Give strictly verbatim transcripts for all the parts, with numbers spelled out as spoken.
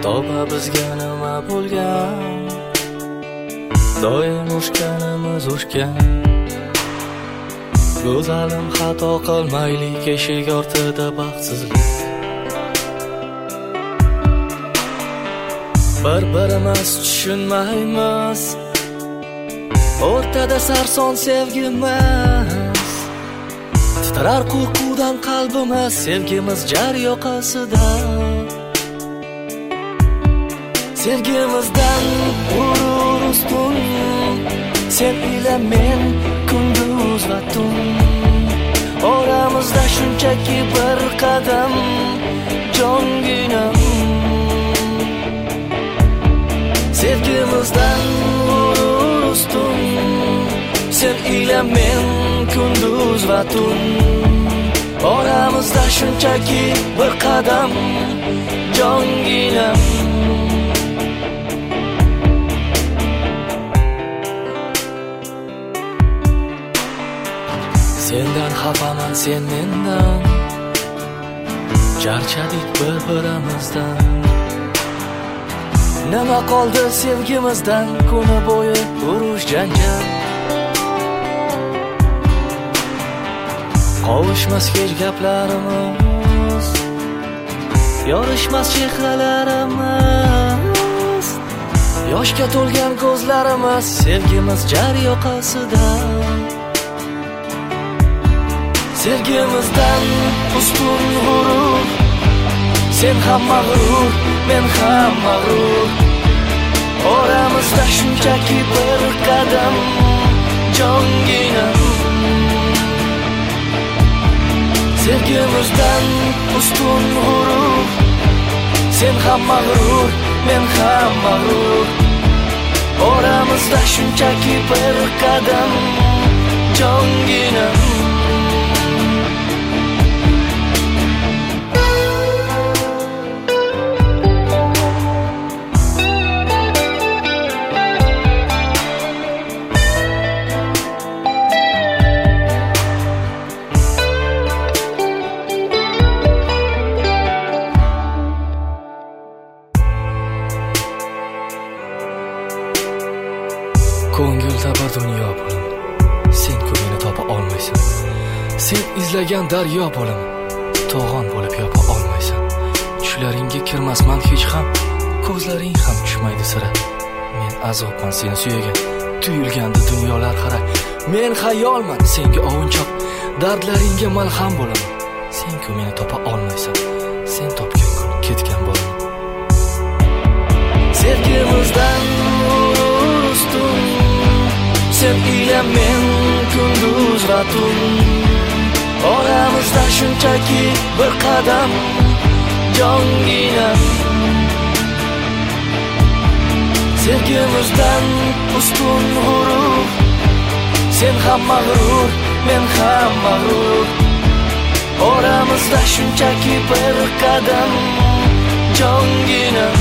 toba bizga nima bo'lgan, doim ushganimiz ushgan. Go'zalim xato qilmaylik, eshik ortida baxtsizlik. Bir-birimiz tushunmaymiz, o'rtada sarson sevgimiz. Titrar qo'rquvdan qalbimiz, sevgimiz jar yoqasida. Sevgimizdan g'urur ustun, sen ila men kunduz va tun. Oramizda shunchaki bir qadam, jonginam. Sevgimizdan g'urur ustun, sen ila men kunduz va tun. Oramizda shunchaki bir qadam, jonginam. Sendan xafaman, sen mendan, charchadik bir-birimizdan. Nima qoldi sevgimizdan, kuni bo'yi urush janjal. Qovushmas hech gaplarimiz, yorishmas chehralarimiz. Yoshga to'lgan ko'zlarimiz, sevgimiz jar yoqasida. Sevgimizdan ustun g'urur, sen ham mag'rur, men ham mag'rur. Oramizda shunchaki bir qadam, jonginam. Sevgimizdan ustun g'urur, sen ham mag'rur, men ham mag'rur. Oramizda shunchaki bir qadam, jonginam. Ko'ngilda bir dunyo bo'lim, sen ko'ngilni topa olmaysan. Sen izlagan daryo bo'lim, to'g'on bo'lib yopa olmaysan. Tushlaringga kirmasman hech ham, ko'zlaring ham tushmaydi sira. Men azobman seni suyagan, tuyulganda dunyolar xira. Men xayolman senga ovunchoq, dardlaringga malham bo'laman. Sen ko'ngilni topa olmaysan, sen topgan kun ketgan bo'laman. Sevgimizdan ustun, sen ila men kunduz va tun. Oramizda shunchaki bir qadam, jonginam. Sevgimizdan ustun g'urur, sen ham mag'rur, men ham mag'rur. Oramizda shunchaki bir qadam, jonginam.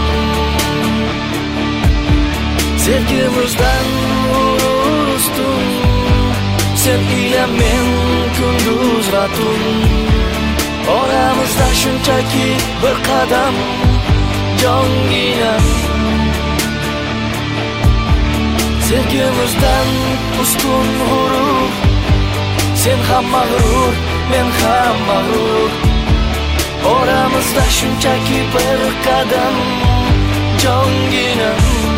Sevgimizdan g'urur ustun, sen ila men kunduz va tun. Oramizda shunchaki bir qadam, jonginam. Sevgimizdan ustun g'urur, sen ham mag'rur, men ham mag'rur. Oramizda shunchaki bir qadam, jonginam.